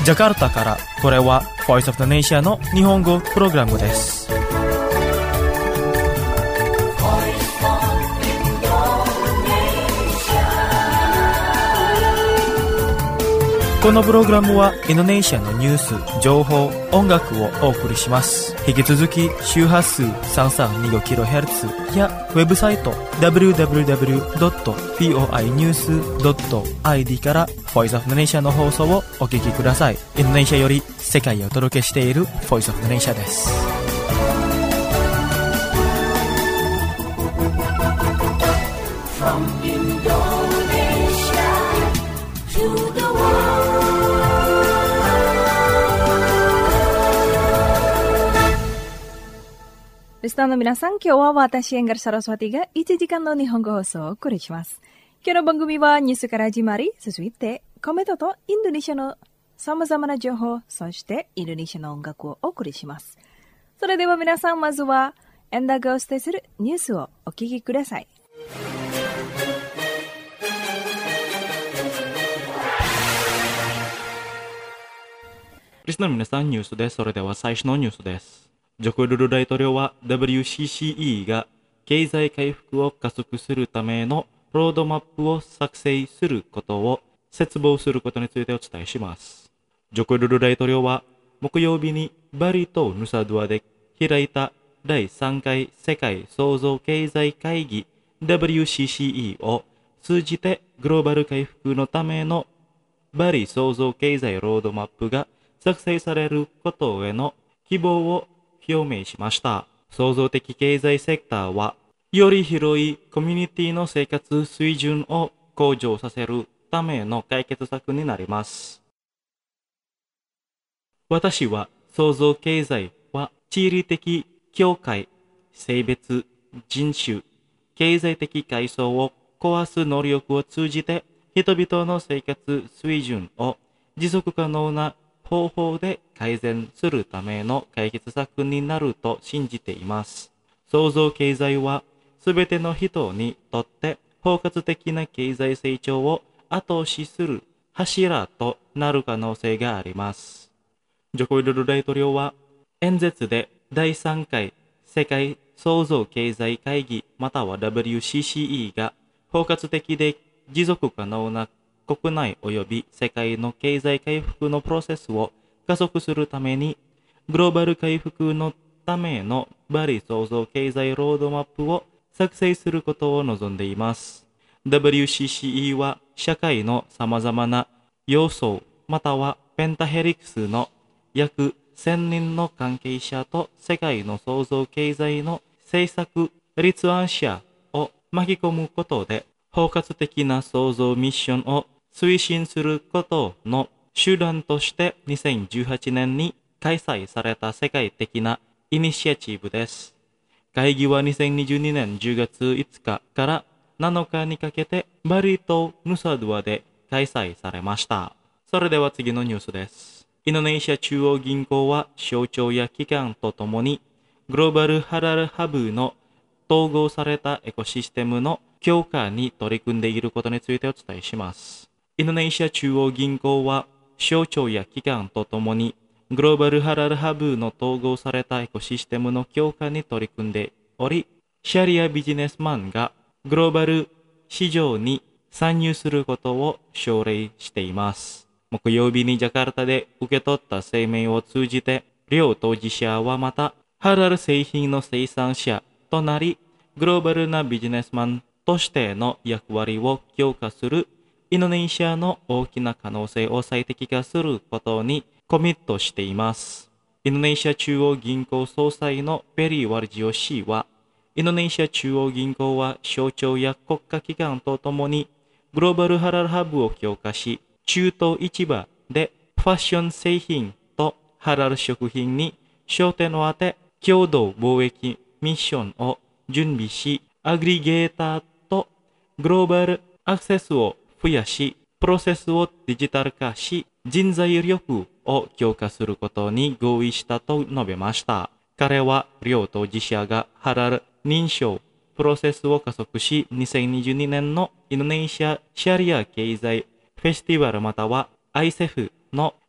ジャカルタから、これは Voice of the Nation の日本語プログラムです。このプログラムはインドネシアのニュース、情報、音楽をお送りします。引き続き周波数 3325kHz やウェブサイト www.voinews.id から Voice of the Nation の放送をお聞きください。インドネシアより世界をお届けしている Voice of the Nation です。From Indonesia to the world.リスナーの皆さん、今日は私、エンガル・サラスワティが1時間の日本語放送をお送りします。今日の番組はニュースから始まり、続いてコメントとインドネシアの様々な情報、そしてインドネシアの音楽をお送りします。それでは皆さん、まずはエンダーがお伝えするニュースをお聞きください。 リスナーの皆さん、ニュースです。それでは最初のニュースです。ジョコ・ドゥド大統領は WCCE が経済回復を加速するためのロードマップを作成することを切望することについてお伝えします。ジョコ・ドゥド大統領は木曜日にバリとヌサドゥアで開いた第3回世界創造経済会議 WCCE を通じてグローバル回復のためのバリ創造経済ロードマップが作成されることへの希望を表明しました。創造的経済セクターは、より広いコミュニティの生活水準を向上させるための解決策になります。私は創造経済は地理的境界、性別、人種、経済的階層を壊す能力を通じて人々の生活水準を持続可能な方法で改善するための解決策になると信じています。創造経済はすべての人にとって包括的な経済成長を後押しする柱となる可能性があります。ジョコ・ウィドド大統領は演説で第3回世界創造経済会議または WCCE が包括的で持続可能な国内及び世界の経済回復のプロセスを加速するために、グローバル回復のためのバリ創造経済ロードマップを作成することを望んでいます。WCCE は社会の様々な要素またはペンタヘリクスの約1000人の関係者と世界の創造経済の政策立案者を巻き込むことで、包括的な創造ミッションを推進することの手段として2018年に開催された世界的なイニシアチブです。会議は2022年10月5日から7日にかけてバリとヌサドゥアで開催されました。それでは次のニュースです。インドネシア中央銀行は省庁や機関とともにグローバルハラルハブの統合されたエコシステムの強化に取り組んでいることについてお伝えします。インドネシア中央銀行は省庁や機関とともにグローバルハラルハブの統合されたエコシステムの強化に取り組んでおり、シャリアビジネスマンがグローバル市場に参入することを奨励しています。木曜日にジャカルタで受け取った声明を通じて、両当事者はまたハラル製品の生産者となり、グローバルなビジネスマンとしての役割を強化するインドネシアの大きな可能性を最適化することにコミットしています。インドネシア中央銀行総裁のペリー・ワルジオ氏は、インドネシア中央銀行は省庁や国家機関とともにグローバルハラルハブを強化し、中東市場でファッション製品とハラル食品に焦点を当て、共同貿易ミッションを準備し、アグリゲーターとグローバルアクセスを増やし、プロセスをデジタル化し、人材力を強化することに合意したと述べました。彼は両当事者がハラル認証プロセスを加速し、2022年のインドネシアシャリア経済フェスティバルまたは ISEF の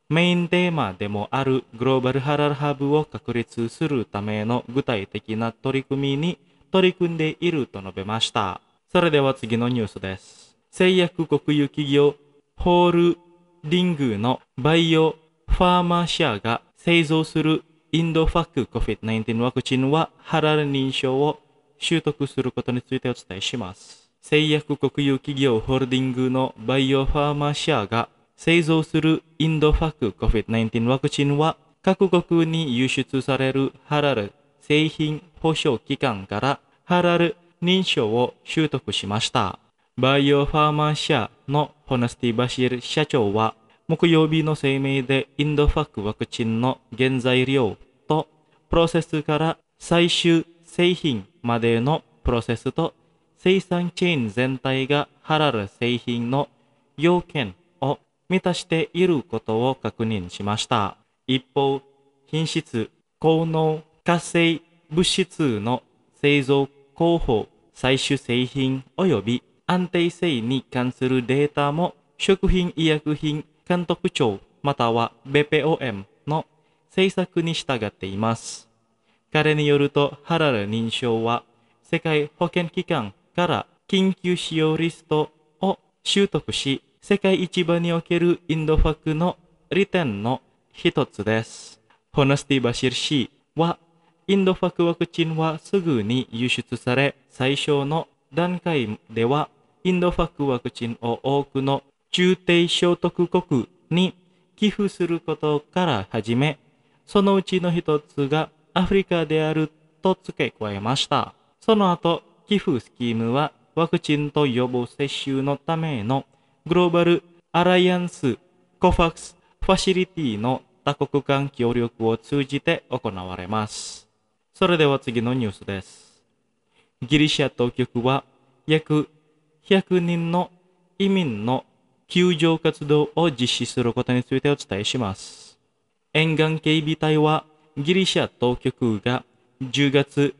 メインテーマでもあるグローバルハラルハブを確立するための具体的な取り組みに取り組んでいると述べました。それでは次のニュースです。製薬国有企業ホールディングのバイオファーマ社が製造するインドファク COVID-19 ワクチンはハラル認証を習得することについてお伝えします。製薬国有企業ホールディングのバイオファーマ社が製造するインドファク COVID-19 ワクチンは各国に輸出されるハラル製品保証機関からハラル認証を習得しました。バイオファーマ社のホナスティ・バシル社長は木曜日の声明でインドファクワクチンの原材料とプロセスから最終製品までのプロセスと生産チェーン全体がハラル製品の要件を満たしていることを確認しました。一方、品質、効能、活性物質の製造候補、最終製品及び安定性に関するデータも食品医薬品監督庁または BPOM の政策に従っています。彼によるとハラル認証は世界保健機関から緊急使用リストを習得し、世界市場におけるインドファクの利点の一つです。ホナスティ・バシル氏はインドファクワクチンはすぐに輸出され、最初の段階ではインドファクワクチンを多くの中低所得国に寄付することから始め、そのうちの一つがアフリカであると付け加えました。その後、寄付スキームはワクチンと予防接種のためのグローバルアライアンスコファックスファシリティの多国間協力を通じて行われます。それでは次のニュースです。ギリシャ当局は約100人の移民の救助活動を実施することについてお伝えします。沿岸警備隊はギリシャ当局が10月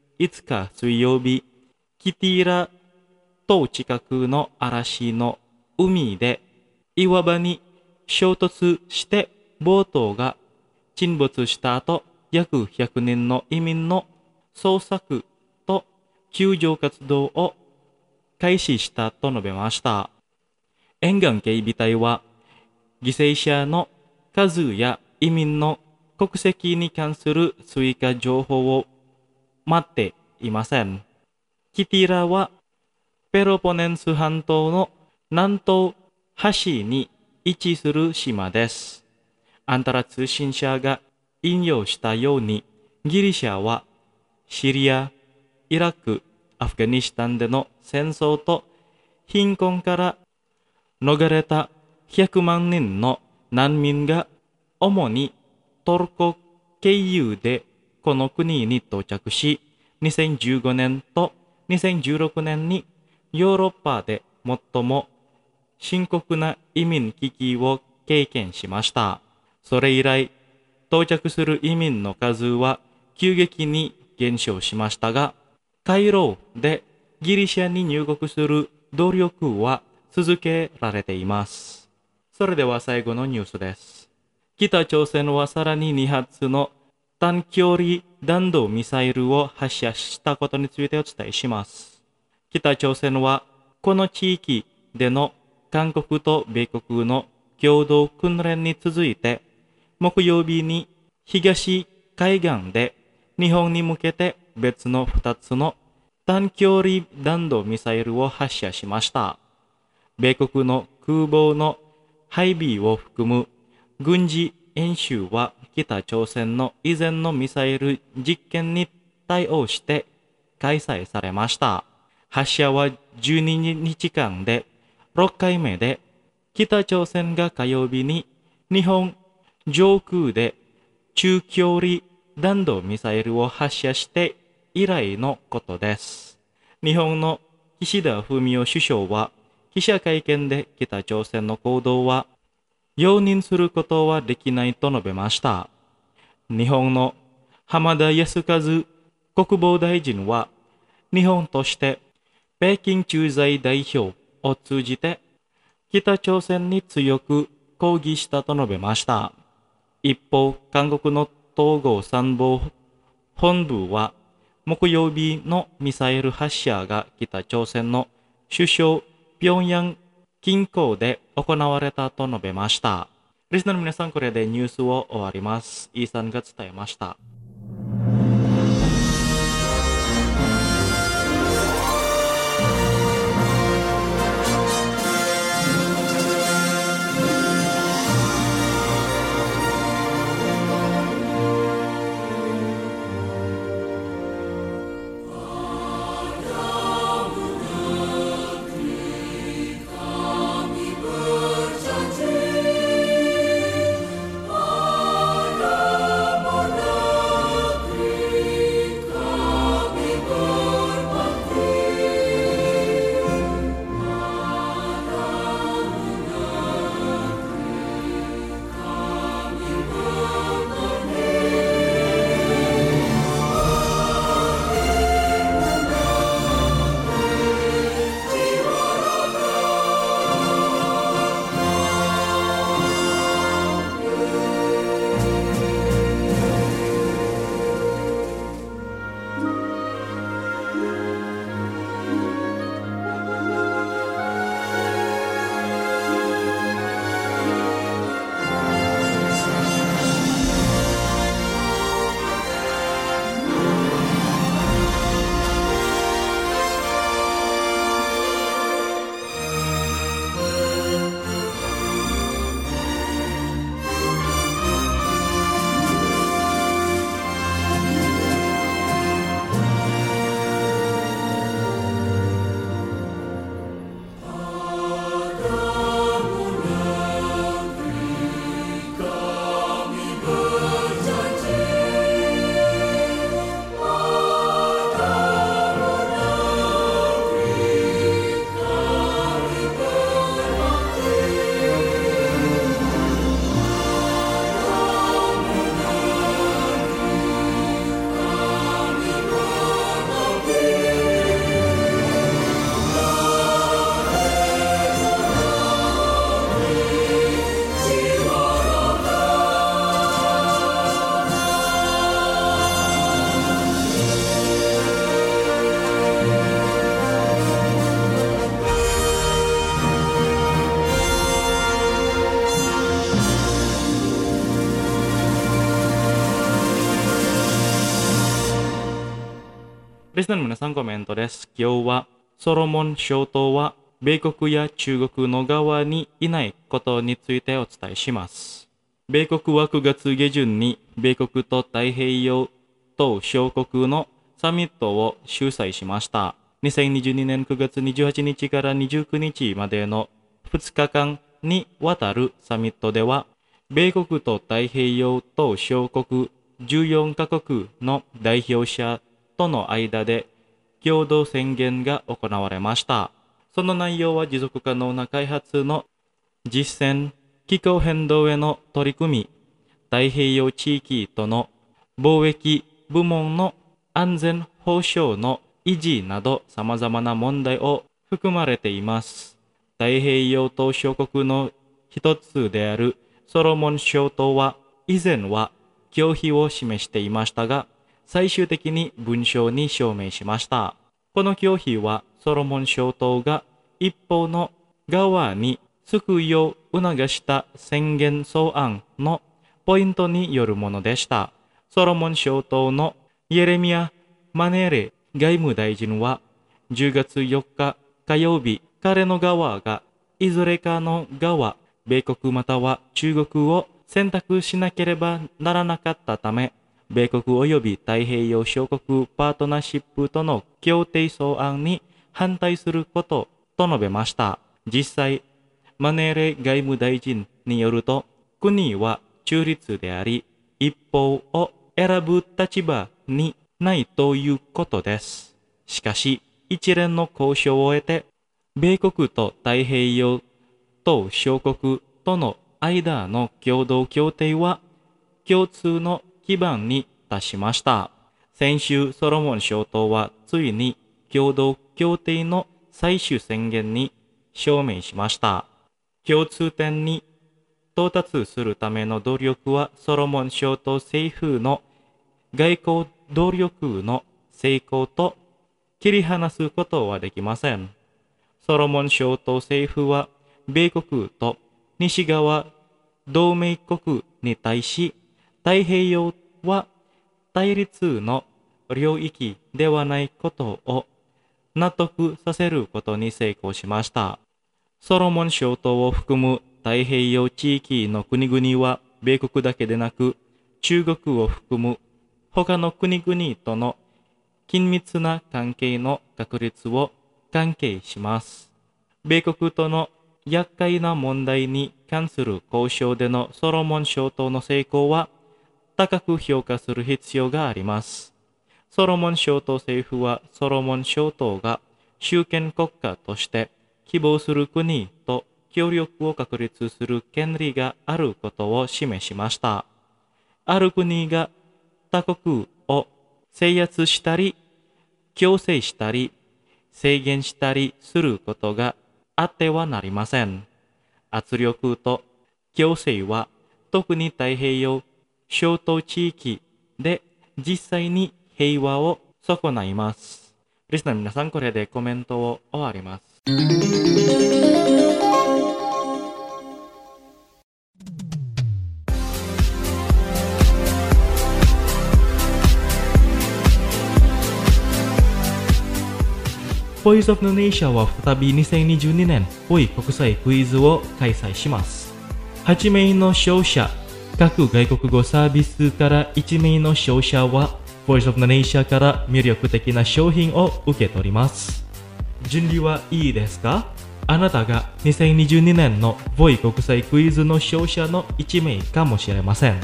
5日水曜日、キティラ島近くの嵐の海で岩場に衝突してボートが沈没した後、約100人の移民の捜索と救助活動を開始したと述べました。沿岸警備隊は犠牲者の数や移民の国籍に関する追加情報を待っていません。キティラはペロポネンス半島の南東端に位置する島です。アンタラ通信社が引用したように、ギリシャはシリア、イラク、アフガニスタンでの戦争と貧困から逃れた100万人の難民が主にトルコ経由でこの国に到着し、2015年と2016年にヨーロッパで最も深刻な移民危機を経験しました。それ以来、到着する移民の数は急激に減少しましたが、カイロでギリシャに入国する努力は続けられています。それでは最後のニュースです。北朝鮮はさらに2発の短距離弾道ミサイルを発射したことについてお伝えします。北朝鮮はこの地域での韓国と米国の共同訓練に続いて、木曜日に東海岸で日本に向けて別の2つの短距離弾道ミサイルを発射しました。米国の空母の配備を含む軍事演習は北朝鮮の以前のミサイル実験に対応して開催されました。発射は12日間で6回目で、北朝鮮が火曜日に日本上空で中距離弾道ミサイルを発射して以来のことです。日本の岸田文雄首相は記者会見で北朝鮮の行動は容認することはできないと述べました。日本の浜田靖一国防大臣は日本として北京駐在代表を通じて北朝鮮に強く抗議したと述べました。一方、韓国の統合参謀本部は木曜日のミサイル発射が北朝鮮の首相平壌近郊で行われたと述べました。リスナーの皆さん、これでニュースを終わります。イーサンが伝えました。リスナーの皆さん、コメントです。今日はソロモン諸島は米国や中国の側にいないことについてお伝えします。米国は9月下旬に米国と太平洋島小国のサミットを主催しました。2022年9月28日から29日までの2日間にわたるサミットでは、米国と太平洋島小国14カ国の代表者との間で共同宣言が行われました。その内容は持続可能な開発の実践、気候変動への取り組み、太平洋地域との貿易部門の安全保障の維持など様々な問題を含まれています。太平洋島小国の一つであるソロモン諸島は以前は拒否を示していましたが、最終的に文書に署名しました。この拒否はソロモン諸島が一方の側に救いを促した宣言草案のポイントによるものでした。ソロモン諸島のイエレミア・マネーレ外務大臣は10月4日火曜日、彼の側がいずれかの側、米国または中国を選択しなければならなかったため、米国及び太平洋諸国パートナーシップとの協定草案に反対することと述べました。実際、マネーレ外務大臣によると、国は中立であり、一方を選ぶ立場にないということです。しかし、一連の交渉を終えて、米国と太平洋島小国との間の共同協定は共通の基盤に達しました。先週、ソロモン諸島はついに共同協定の最終宣言に署名しました。共通点に到達するための努力はソロモン省と政府の外交努力の成功と切り離すことはできません。ソロモン省と政府は米国と西側同盟国に対し、太平洋は対立の領域ではないことを納得させることに成功しました。ソロモン諸島を含む太平洋地域の国々は米国だけでなく中国を含む他の国々との緊密な関係の確立を関係します。米国との厄介な問題に関する交渉でのソロモン諸島の成功は高く評価する必要があります。ソロモン諸島政府はソロモン諸島が主権国家として希望する国と協力を確立する権利があることを示しました。ある国が他国を制圧したり、強制したり、制限したりすることがあってはなりません。圧力と強制は特に太平洋諸島地域で実際に平和を損ないます。リスナーの皆さん、これでコメントを終わります。ボイスオブネーシャは再び2022年ボイ国際クイズを開催します。8名の勝者、各外国語サービスから1名の勝者はボイスオブネーシャから魅力的な商品を受け取ります。準備はいいですか？あなたが2022年のボイ国際クイズの勝者の1名かもしれません。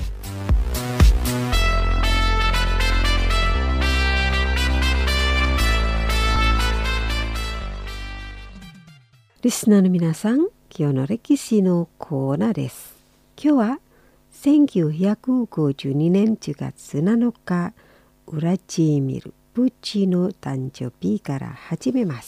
リスナーの皆さん、今日の歴史のコーナーです。今日は1952年10月7日、ウラジーミル・プーチンの誕生日から始めます。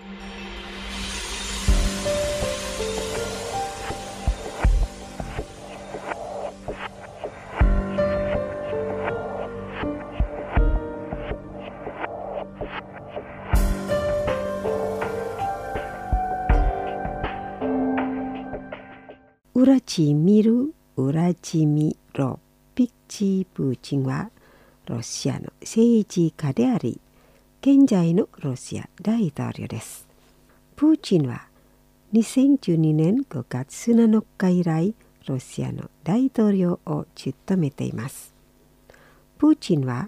ウラジミル・ウラジミロ・ピッチ・プーチンはロシアの政治家であり、現在のロシア大統領です。プーチンは2012年5月7日以来、ロシアの大統領を務めています。プーチンは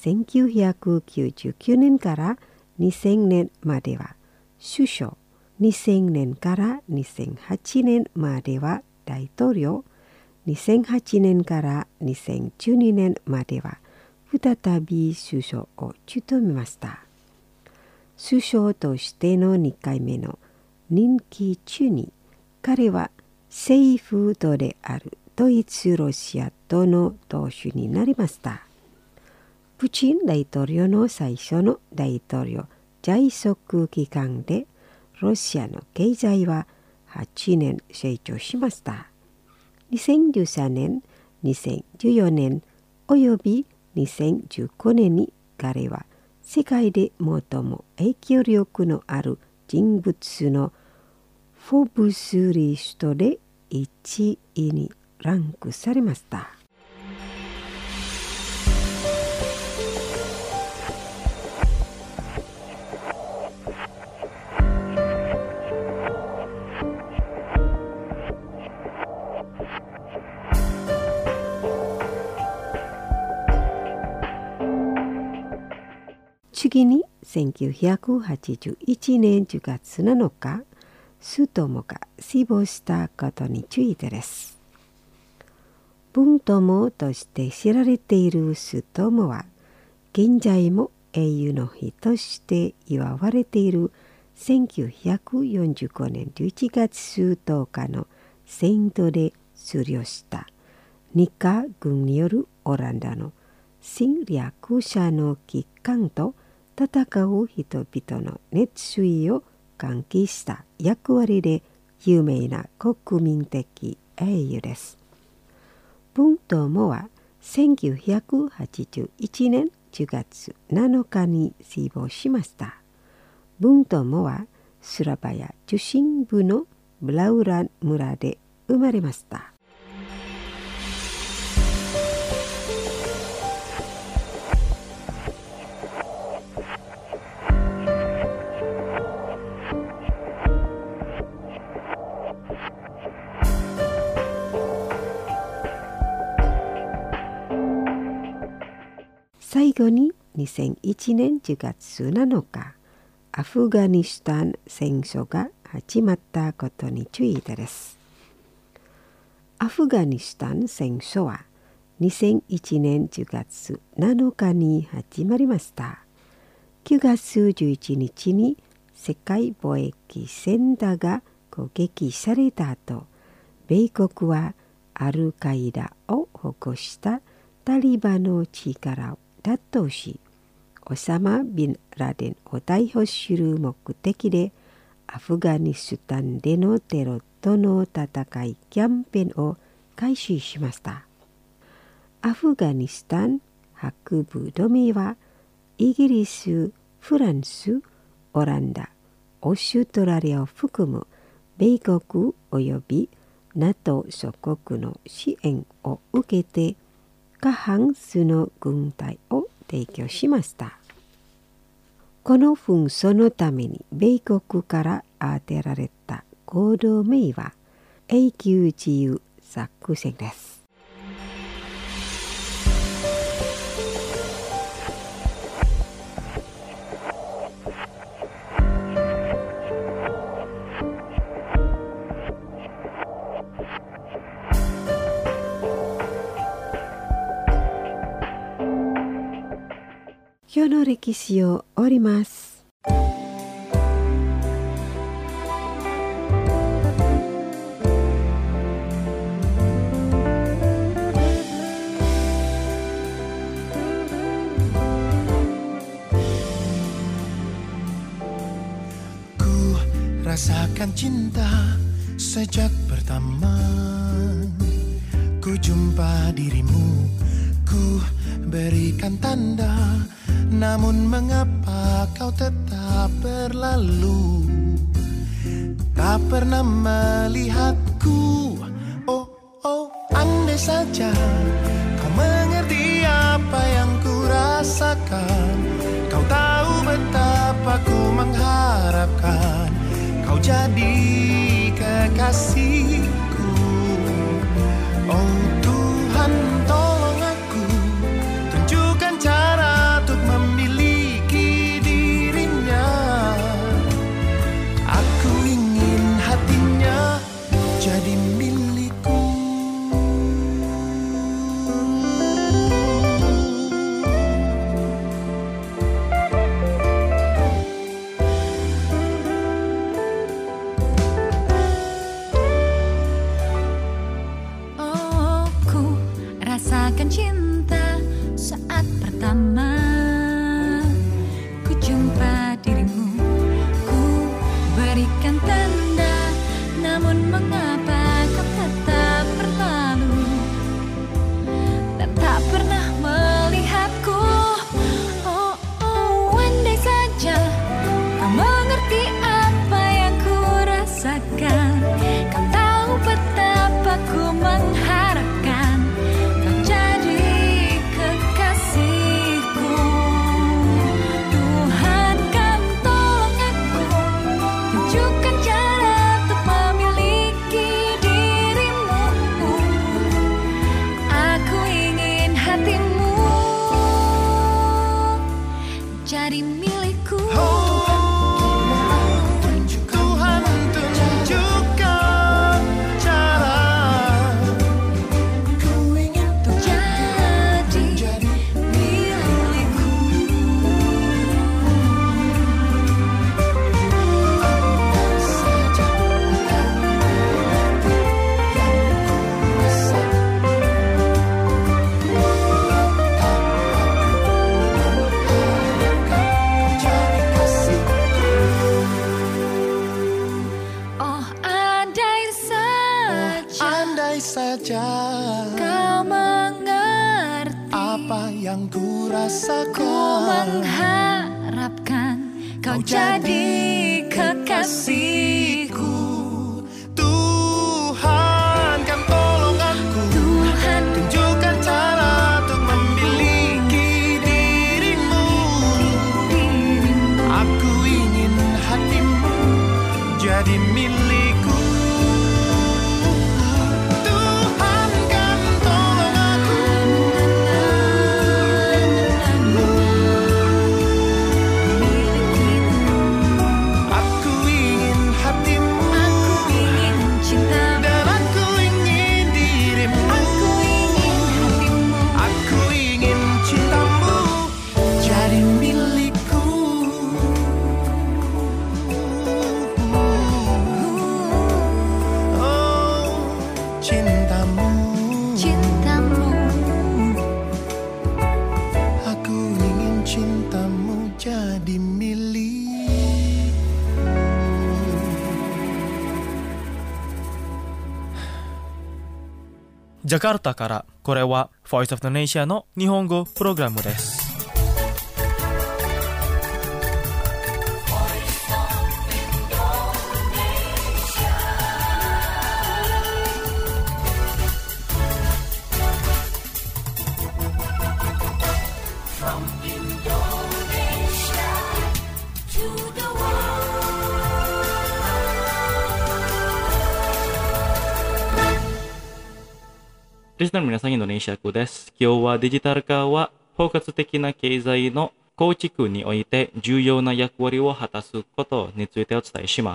1999年から2000年までは首相、2000年から2008年までは大統領、2008年から2012年までは再び首相を務めました。首相としての2回目の任期中に、彼は政府とであるドイツ・ロシアとの党首になりました。プーチン大統領の最初の大統領在職期間で、ロシアの経済は8年成長しました。2013年、2014年および2019年に彼は世界で最も影響力のある人物のフォーブスリストで1位にランクされました。次に1981年10月7日、ストモが死亡したことについてです。文友として知られているストモは、現在も英雄の日として祝われている1945年11月10日の戦闘で死去した日華軍によるオランダの侵略者の機関と戦う人々の熱意を喚起した役割で有名な国民的栄誉です。文友は1981年10月7日に死亡しました。文友はスラバヤ中心部のブラウラン村で生まれました。最後に2001年10月7日、アフガニスタン戦争が始まったことについてです。アフガニスタン戦争は2001年10月7日に始まりました。9月11日に世界貿易センターが攻撃された後、米国はアルカイダを保護したタリバンの力を打倒し、オサマ・ビン・ラデンを逮捕する目的でアフガニスタンでのテロとの戦いキャンペーンを開始しました。アフガニスタン白部同盟はイギリス、フランス、オランダ、オーストラリアを含む米国および NATO 諸国の支援を受けて過半数の軍隊を提供しました。この紛争のために米国から当てられた合同名は永久自由作戦です。今日の歴史を終わります。 Rasakan cinta sejak pertama ku jumpa dirimu, ku berikan tanda, namun mengapa kau tetap berlalu, tak pernah melihatku. Oh, oh, andai saja kau mengerti apa yang ku rasakan, kau tahu betapa ku mengharapkan kau jadi kekasihku. Oh Tuhan, tolong aku, tunjukkan cara untuk memiliki dirinya. Aku ingin hatinya jadi milikku. Rasakan cinta saat pertama ku jumpa dirimu, ku berikan tanda, namun mengapa kau tetap berlalu dan tak pernah melihatku. Oh, oh, andai saja kau mengerti apa yang ku rasakan, kau tahu betapa ku mengharapkan jadi milikku. Tuhan tunjukkan cara, ku ingin untuk jadi milikku. Saja yang ku rasa, jadi kasih. Ku mengharapkan kau jadi kekasihku. Tuhan kan tolong aku, Tuhan tunjukkan cara untuk memiliki dirimu. Aku ingin hatimu jadi milikku. Tuhan kan tolong aku, aku ingin hatimu, aku ingin cintamu, dan aku ingin dirimu. aku ingin hatimu. Aku ingin cintamu jadi milikku. Oh, cintamu, Cintamu, aku ingin cintamu jadi milik. Jakarta からこれは Voice of the Nation の日本語プログラムです。 リスナーの皆さん、インドネシア語です。今日はデジタル化は包括的な経済の構築において重要な役割を果たすことについてお伝えします。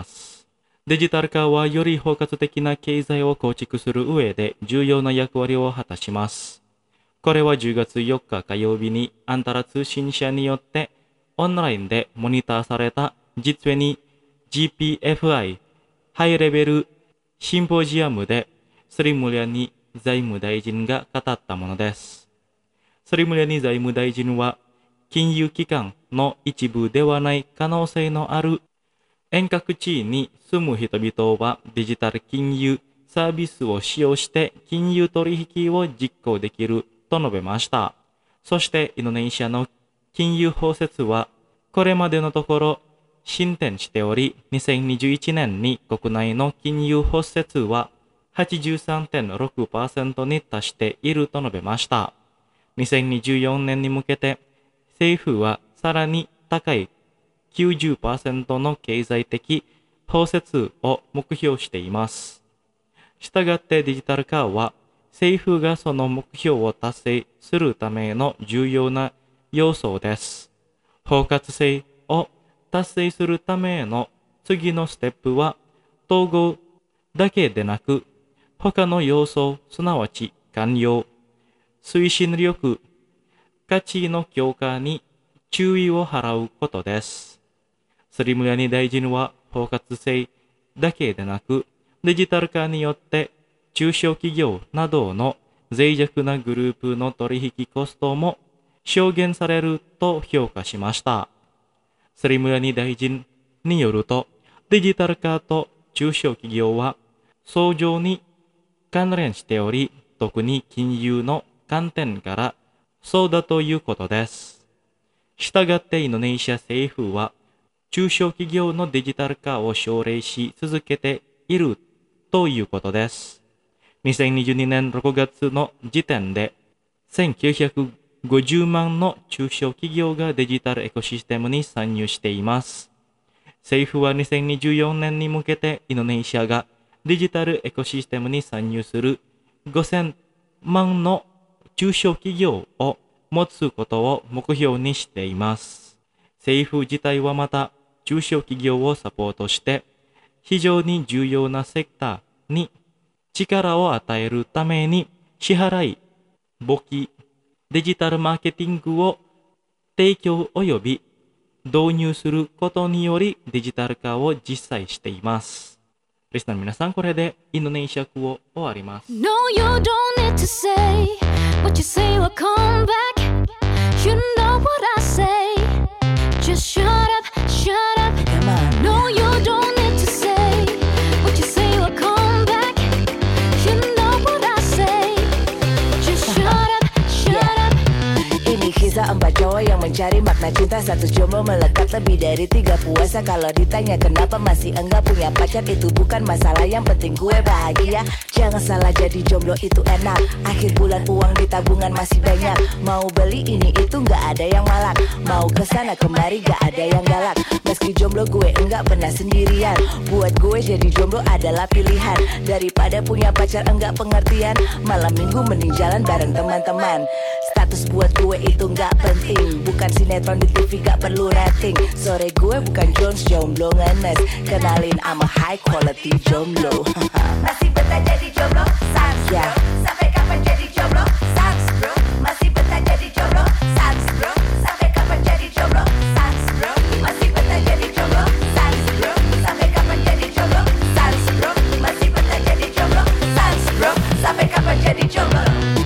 デジタル化はより包括的な経済を構築する上で重要な役割を果たします。これは10月4日火曜日にアンタラ通信社によってオンラインでモニターされた実に GPFI ハイレベルシンポジアムでスリムリャニ財務大臣が語ったものです。スリムリャニ財務大臣は金融機関の一部ではない可能性のある遠隔地に住む人々はデジタル金融サービスを使用して金融取引を実行できると述べました。そしてインドネシアの金融包摂はこれまでのところ進展しており、2021年に国内の金融包摂は 83.6% に達していると述べました。2024年に向けて政府はさらに高い 90% の経済的包摂を目標しています。したがってデジタル化は政府がその目標を達成するための重要な要素です。包括性を達成するための次のステップは統合だけでなく他の要素、すなわち寛容、推進力、価値の強化に注意を払うことです。スリムリャニ大臣は包括性だけでなくデジタル化によって中小企業などの脆弱なグループの取引コストも削減されると評価しました。スリムリャニ大臣によるとデジタル化と中小企業は相乗に関連しており、特に金融の観点からそうだということです。したがってインドネシア政府は中小企業のデジタル化を奨励し続けているということです。2022年6月の時点で1950万の中小企業がデジタルエコシステムに参入しています。政府は2024年に向けてインドネシアがデジタルエコシステムに参入する5000万の中小企業を持つことを目標にしています。政府自体はまた中小企業をサポートして非常に重要なセクターに力を与えるために支払い、簿記、デジタルマーケティングを提供及び導入することによりデジタル化を実際しています。リスナーの皆さん、これでインドネシア語を終わります。 No, you don't need to say what you say will come back. You know what I say. Just shut up, shut up. Come on. No, you don't need to say what you say will come back. You know what I say. Just shut up, shut up. Ini kisah 4 tahun senyawa yang mencari makna cinta. Status jomblo melekat lebih dari 3 puasa. Kalau ditanya kenapa masih enggak punya pacar, itu bukan masalah, yang penting gue bahagia. Jangan salah, jadi jomblo itu enak. Akhir bulan uang di tabungan masih banyak. Mau beli ini itu gak ada yang malak. Mau kesana kemari gak ada yang galak. Meski jomblo gue enggak pernah sendirian. Buat gue jadi jomblo adalah pilihan. Daripada punya pacar enggak pengertian, malam minggu mending jalan bareng teman-teman. Status buat gue itu gak penting. Bukan sinetron di TV gak perlu rating. Sore gue bukan Jones, jomblo ngenes. Kenalin I'm a high quality jomblo. Masih betah jadi jomblo, sans bro. Sampai kapan jadi jomblo, sans bro. Masih betah jadi jomblo, sans bro. Sampai kapan jadi jomblo, sans bro. Masih betah jadi jomblo, sans bro. Sampai kapan jadi jomblo, sans bro. Masih betah jadi jomblo, sans bro. Sampai kapan jadi jomblo.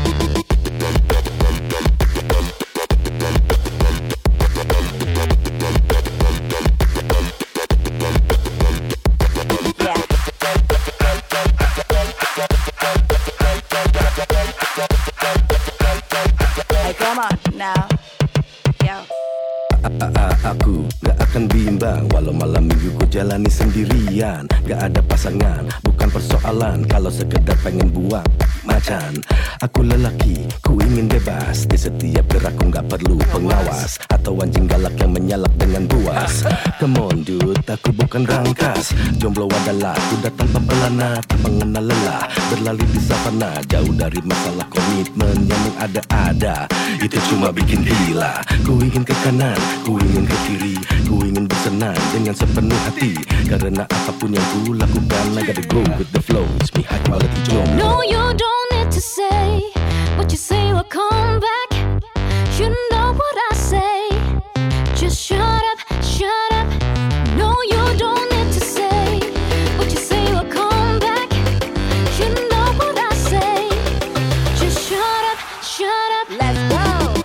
Aku gak akan bimbang walau malam minggu ku jalani sendirian. Gak ada pasangan, bukan persoalan. Kalau sekedar pengen buang macan. Aku lelaki, ku ingin bebas. Di setiap gerakku gak perlu pengawas atau anjing galak yang menyalak dengan buas. Come on dude, aku bukan rangkas. Jomblo adalah kuda tanpa pelana, tak mengenal lelah, berlari di savana. Jauh dari masalah komitmen yang ada-ada, itu cuma bikin gila. Ku ingin ke kanan, ku ingin ke kiri, ku ingin bersenang dengan sepenuh hati. Karena apapun yang ku lakukan, I gotta go with the flow. It's me high quality jomblo. No, you don't need to say what you say will come back. You know what I say. Just shut up, shut up. No, you don't need to say what you say will come back. You know what I say. Just shut up, shut up. Let's go.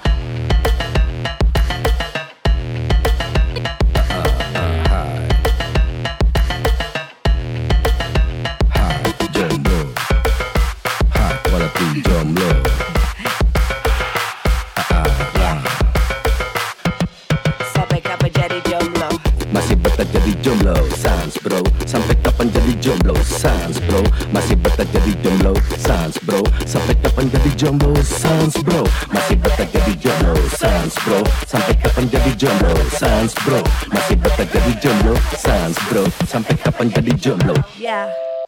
Jomblo. Sampai kapan jadi jomblo? Masih betah jadi jomblo, sans bro. Sampai kapan jadi jomblo, sans bro. Masih betah jadi jomblo, sans bro. Sampai kapan jadi jomblo, sans bro. Masih betah jadi jomblo, sans bro. Sampai kapan jadi jomblo, sans bro. Masih betah jadi jomblo, sans bro. Sampai kapan jadi jomblo? Yeah.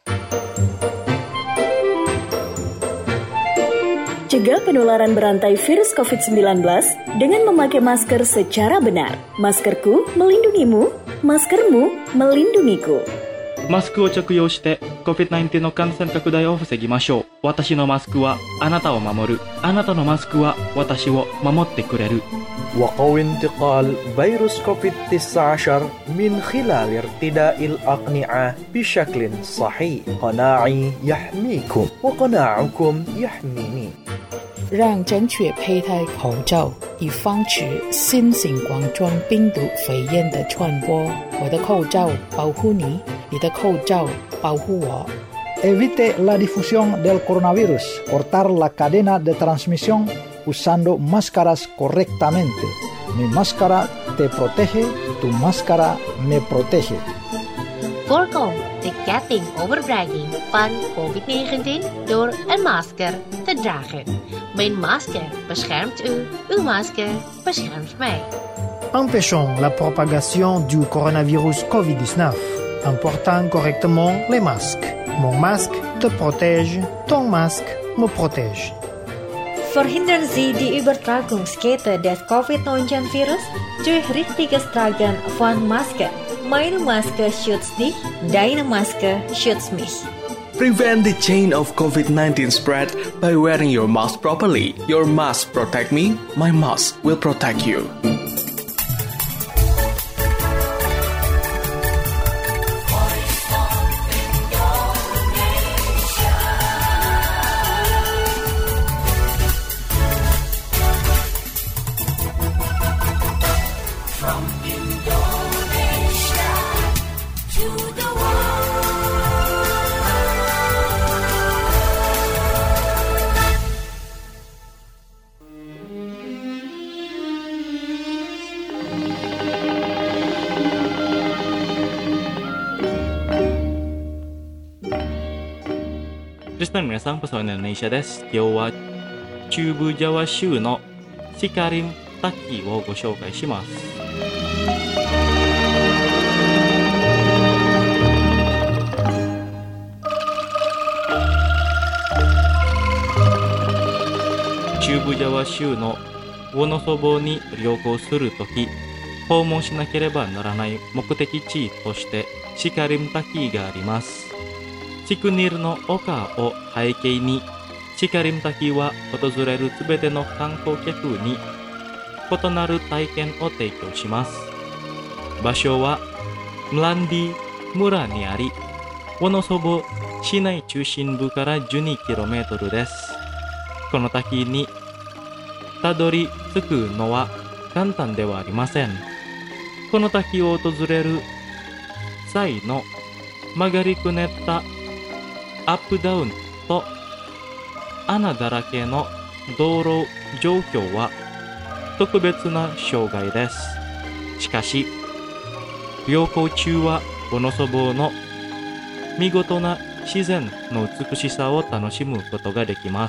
Cegah penularan berantai virus COVID-19 dengan memakai masker secara benar. Maskerku melindungimu, maskermu melindungiku. マスクを着用して COVID-19 の感染拡大を防ぎましょう。私のマスクはあなたを守る。あなたのマスクは私を守ってくれる。 وقوي انتقال فيروس كوفيد-19 من خلال ارتداء الأقنعة بشكل صحيح. قناعي يحميكم وقناعكم يحميني. 让正确佩戴口罩，以防止新型冠状病毒肺炎的传播。我的口罩保护你，你的口罩保护我。 Evite la difusión del coronavirus. Cortar la cadena de transmisión usando máscaras correctamente. Mi máscara te protege, tu máscara me protege. Voorkom de ketting overbrenging van COVID-19 door een masker te dragen. Mijn masker beschermt u, uw masker beschermt mij. Empêchons la propagation du coronavirus COVID-19 en portant correctement les masques. Mon masque te protège, ton masque me protège. Verhindern Sie die Übertragungskette des Covid-19-Virus durch richtiges Tragen von Masken. Meine Maske schützt dich, deine Maske schützt mich. Prevent the chain of COVID-19 spread by wearing your mask properly. Your mask protect me, my mask will protect you. リスナーの皆さん、パソコンインドネシアです。今日は中部ジャワ州のシカリム滝をご紹介します。中部ジャワ州のウォノソボに旅行するとき、訪問しなければならない目的地としてシカリム滝があります。チクニルの丘を背景に、シカリム滝は訪れるすべての観光客に異なる体験を提供します。場所はムランディ村にあり、ウォノソボ市内中心部から 12km です。この滝にたどり着くのは簡単ではありません。この滝を訪れる際の曲がりくねったアップダウンと穴だらけの道路状況は特別な障害です。しかし、旅行中はウォノソボの見事な自然の美しさを楽しむことができます。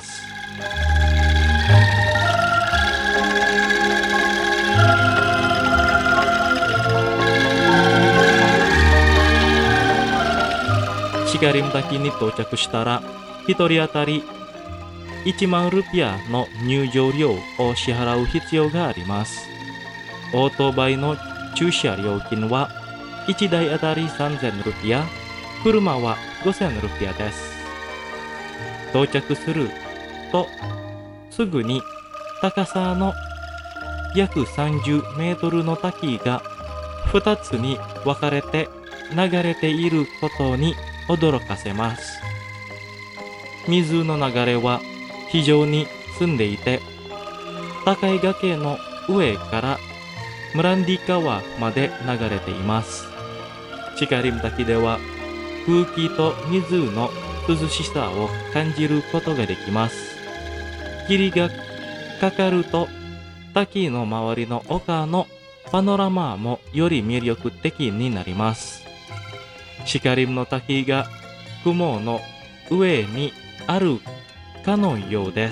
シカリム滝に到着したら、一人当たり1万ルピアの入場料を支払う必要があります。オートバイの駐車料金は1台当たり3000ルピア、車は5000ルピアです。到着するとすぐに高さの約30メートルの滝が2つに分かれて流れていることに驚かせます。水の流れは非常に澄んでいて、高い崖の上からムランディ川まで流れています。シカリム滝では空気と水の涼しさを感じることができます。霧がかかると滝の周りの丘のパノラマもより魅力的になります。シカリムの滝が雲の上にあるかのようです。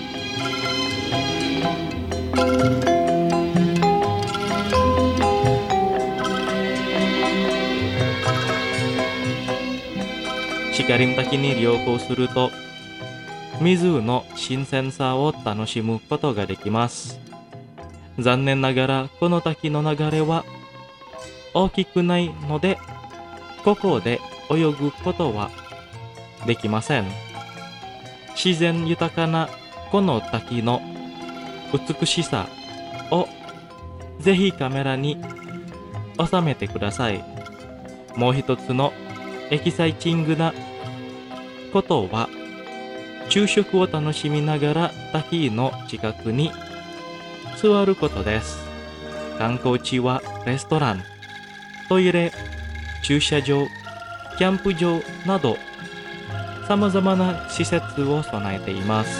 シカリム滝に旅行すると、水の新鮮さを楽しむことができます。残念ながらこの滝の流れは大きくないので、ここで泳ぐことはできません。自然豊かなこの滝の美しさをぜひカメラに収めてください。もう一つのエキサイティングなことは、昼食を楽しみながら滝の近くに座ることです。観光地はレストラン、トイレ、駐車場、キャンプ場など様々な施設を備えています。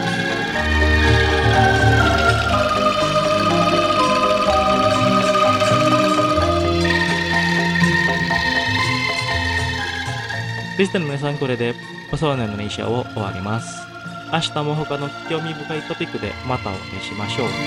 リスナーの皆さん、これでパソワナインドネシアを終わります。明日も他の興味深いトピックでまたお会いしましょう。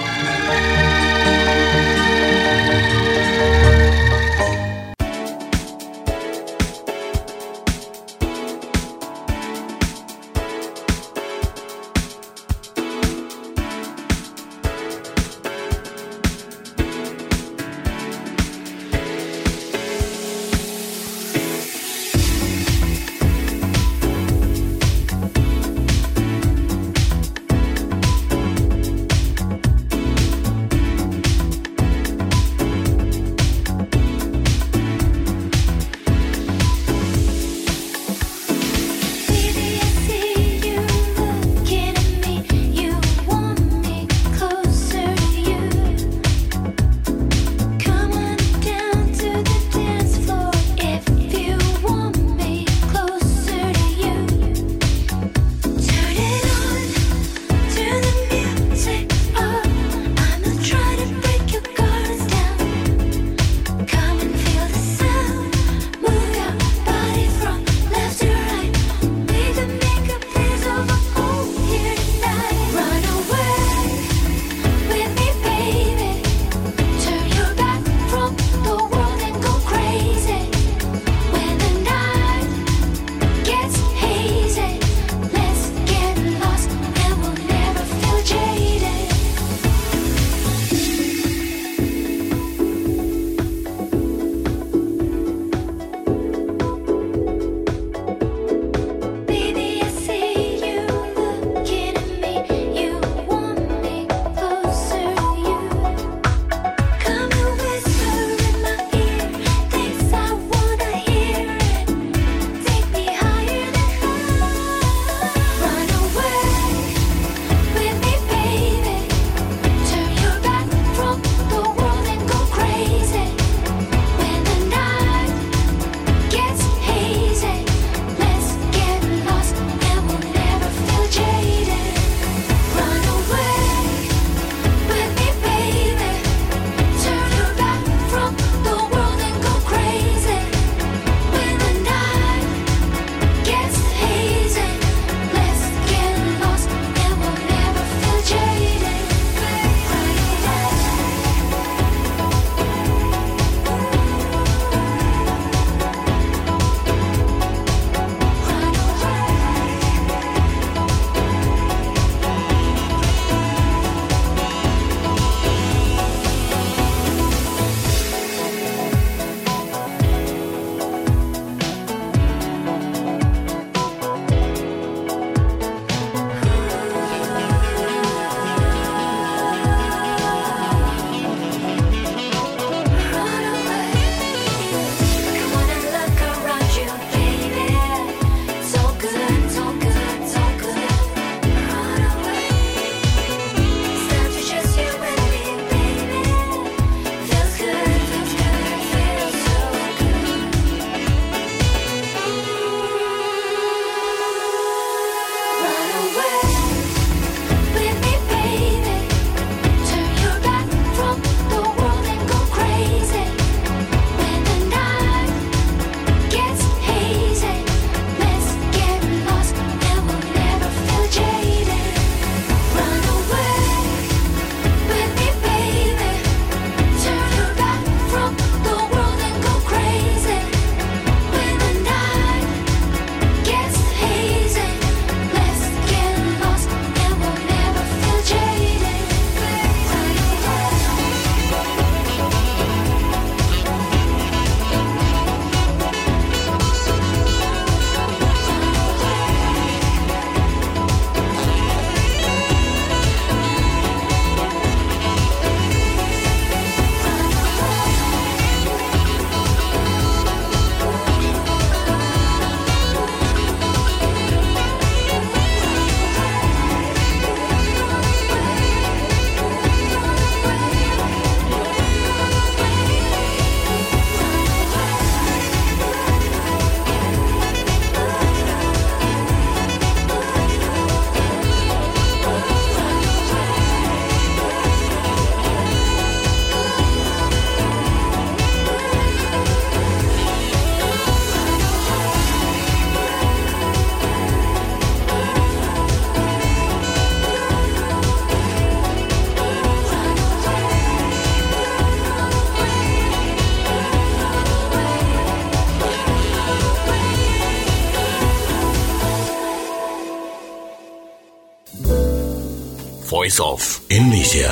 Voice of Indonesia.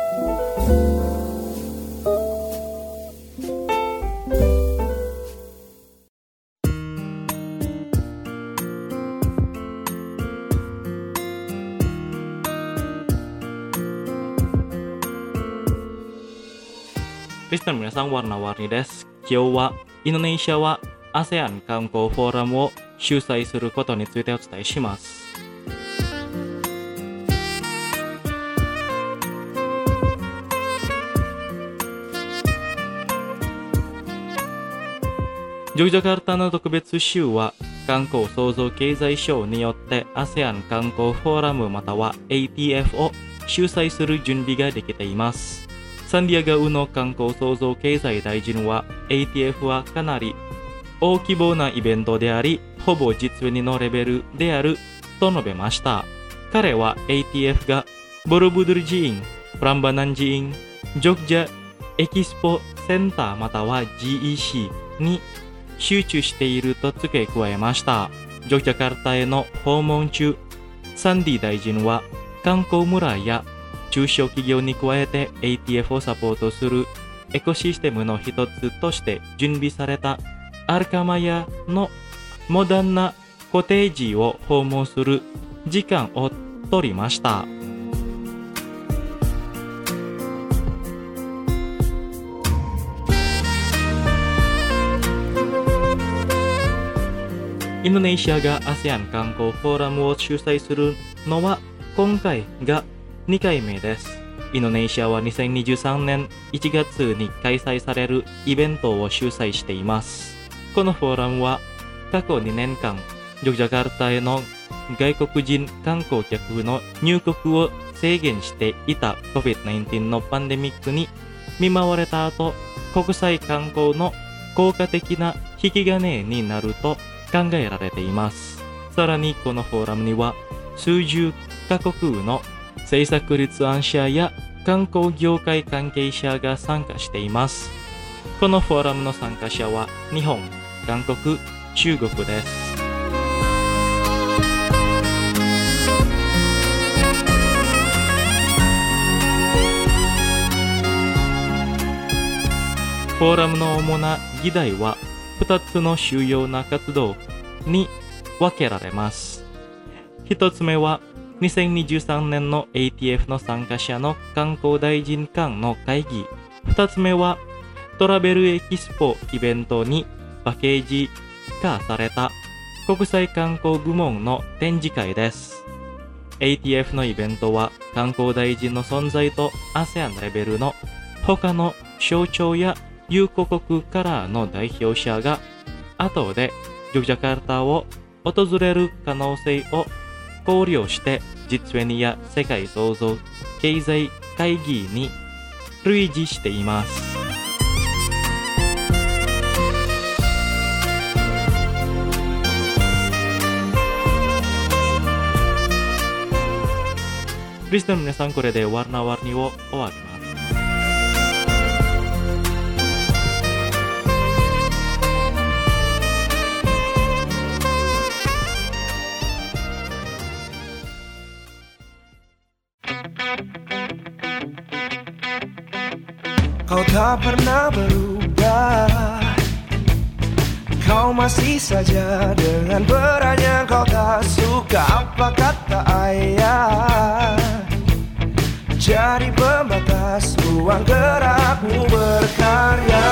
Listener 皆さん、warna-warniです。今日はインドネシアは ASEAN 観光フォーラムを主催することについてお伝えします。ジョグジャカルタの特別州は観光創造経済省によって ASEAN 観光フォーラムまたは ATF を主催する準備ができています。サンディアガウの観光創造経済大臣は ATF はかなり大規模なイベントであり、ほぼ実現のレベルであると述べました。彼は ATF がボロブドゥル寺院、プランバナン寺院、ジョグジャエキスポセンターまたは GEC に集中していると付け加えました。ジョグジャカルタへの訪問中、サンディ大臣は観光村や中小企業に加えて ATF をサポートするエコシステムの一つとして準備されたアルカマヤのモダンなコテージを訪問する時間を取りました。インドネシアが ASEAN 観光フォーラムを主催するのは今回が2回目です。インドネシアは2023年1月に開催されるイベントを主催しています。このフォーラムは過去2年間、ジョグジャカルタへの外国人観光客の入国を制限していた COVID-19 のパンデミックに見舞われた後、国際観光の効果的な引き金になると考えられています。さらにこのフォーラムには数十カ国の政策立案者や観光業界関係者が参加しています。このフォーラムの参加者は日本、韓国、中国です。フォーラムの主な議題は2つの主要な活動に分けられます。1つ目は2023年の ATF の参加者の観光大臣間の会議。2つ目はトラベルエキスポイベントにパッケージ化された国際観光部門の展示会です。ATF のイベントは観光大臣の存在と ASEAN レベルの他の省庁や友好国からの代表者が後でジョグジャカルタを訪れる可能性を考慮して実現や世界創造経済会議に類似しています。リスナーの皆さん、これでwarna-warniを終わります。 Kau tak pernah berubah, kau masih saja dengan beratnya. Kau tak suka apa kata ayah, jadi pembatas ruang gerakmu berkarya.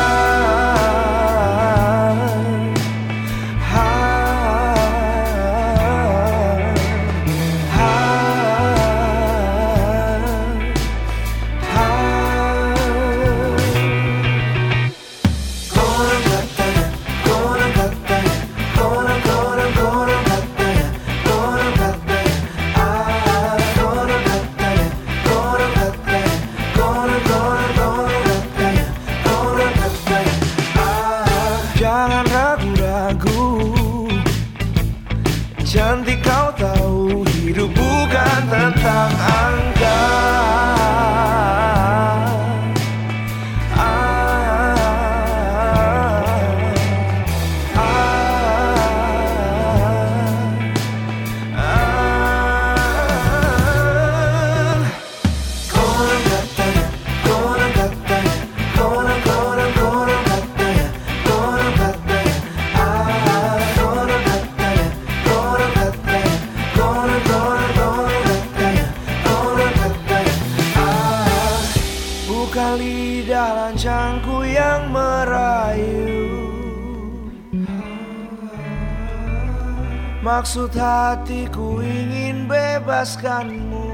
Maksud hatiku ingin bebaskanmu.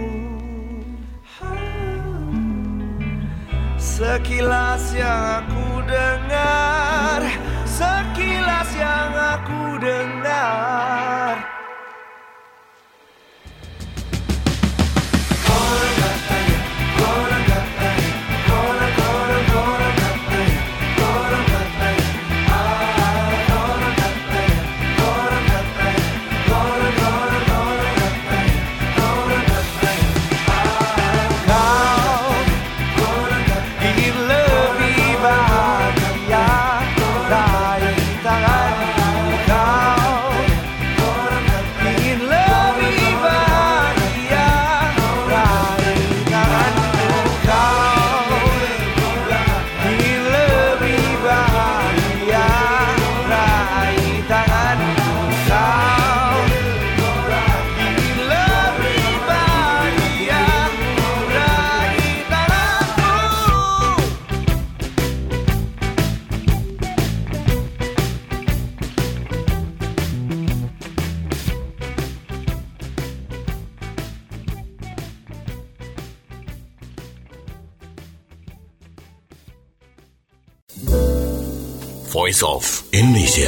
Sekilas yang aku dengar, sekilas yang aku dengar. Voice of Indonesia.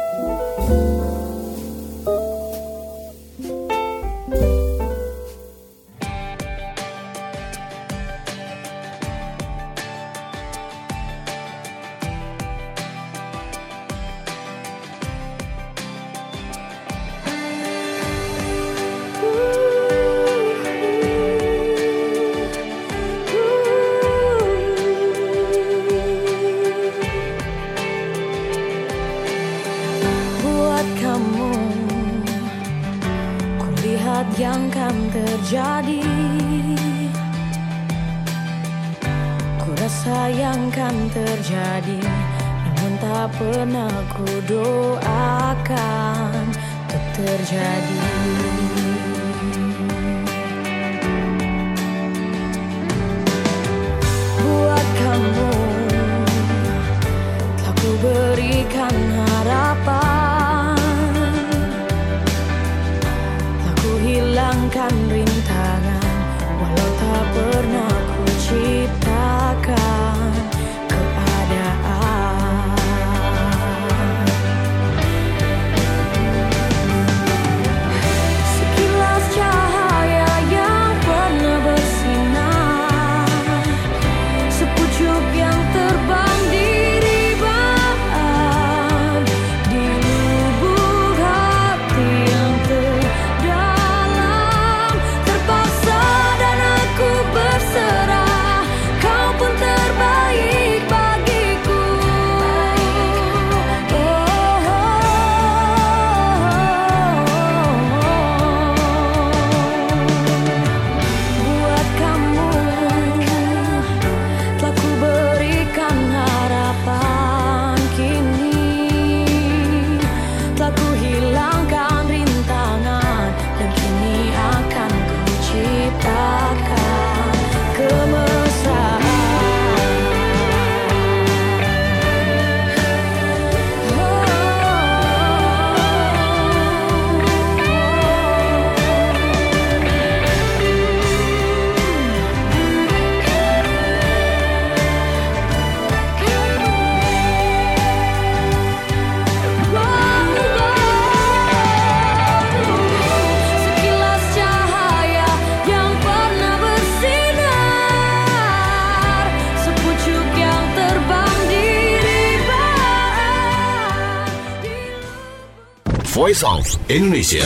Yang kan terjadi, ku rasa yang kan terjadi, namun tak pernah ku doakan untuk terjadi. Buat kamu telah ku berikan harapan, hilangkan rintangan, walau tak pernah ku ciptakan keadaan. Sekilas cahaya yang pernah bersinar, sepucuk yang terbang di ribuan, di lubuk hati yang berserah, kau pun terbaik bagiku. Buat kamu telah ku berikan harapan, kini telah ku hilangkan rintangan, dan kini akan ku ciptakan kemesraan. Sekilas cahaya yang pernah bersinar, sepucuk yang terbang di ribuan. Voice of Indonesia.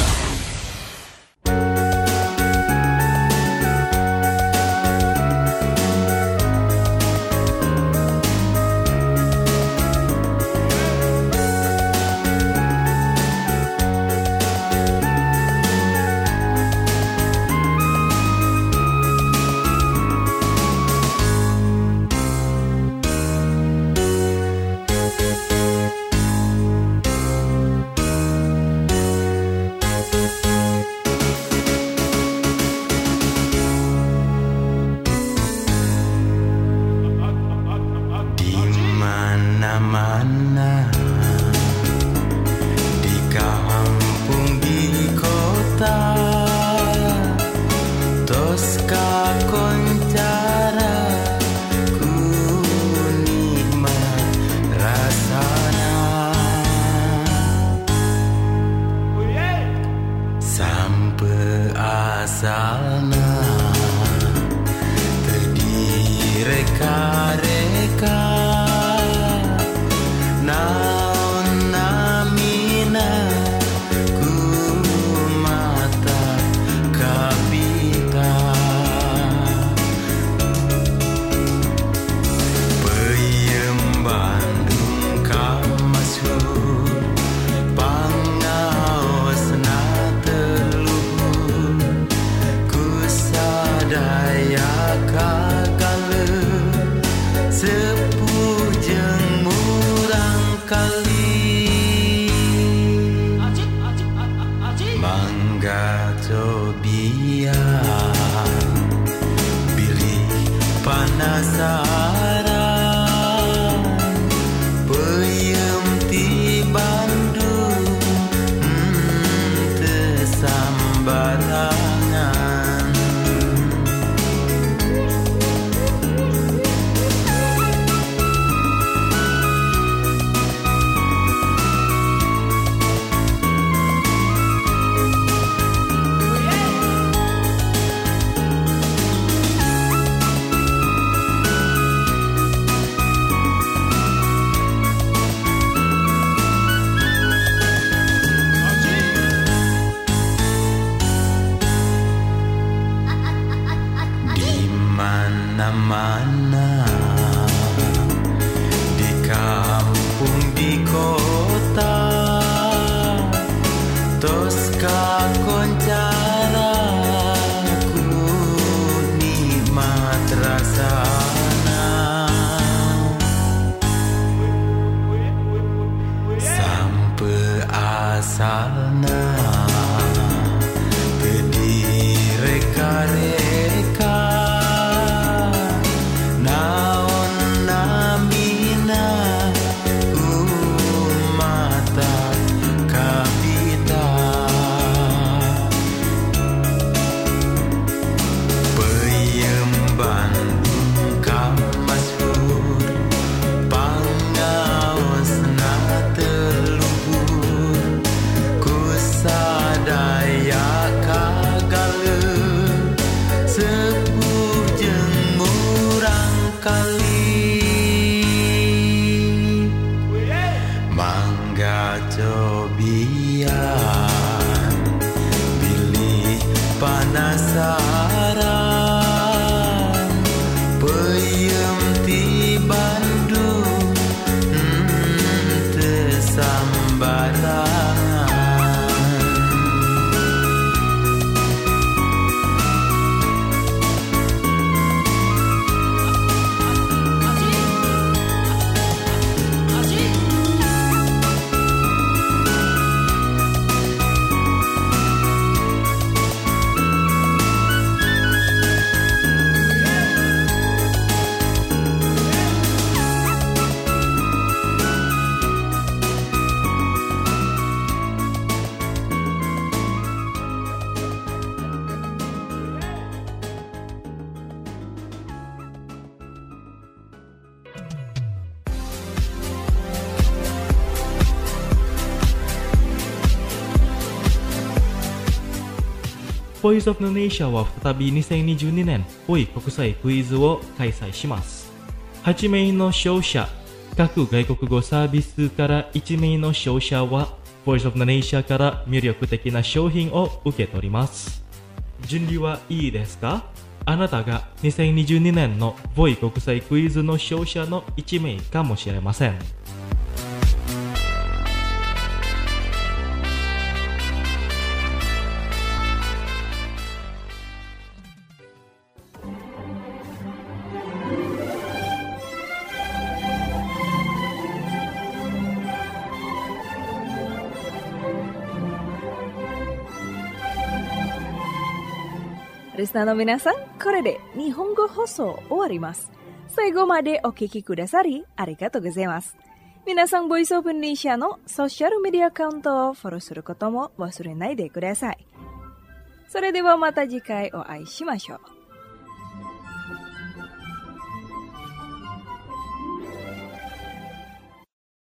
kali mangga cobian pilih panasaran peyem ti Bandung tesambarangan mana di kampung di kota tos kakoncara ku nikmat rasana sampai asalna reka-reka naon namina umata kapita peyem Bandung kamasyhur pangaosna terluhur ku sadaya sepuh jeung murang kali mangga cobian pilih panasaran peyem ti Bandung tesambarangan Voice of Indonesia は再び2022年ボイ国際クイズを開催します。8名の勝者、各外国語サービスから1名の勝者は Voice of Indonesia から魅力的な商品を受け取ります。準備はいいですか？あなたが2022年のボイ国際クイズの勝者の1名かもしれません。 リスナーの皆さん、これで日本語放送終わります。最後までお聞きくださりありがとうございます。皆さん、ボイスオブインドネシアのソーシャルメディアアカウントをフォローすることも忘れないでください。それではまた次回お会いしましょう。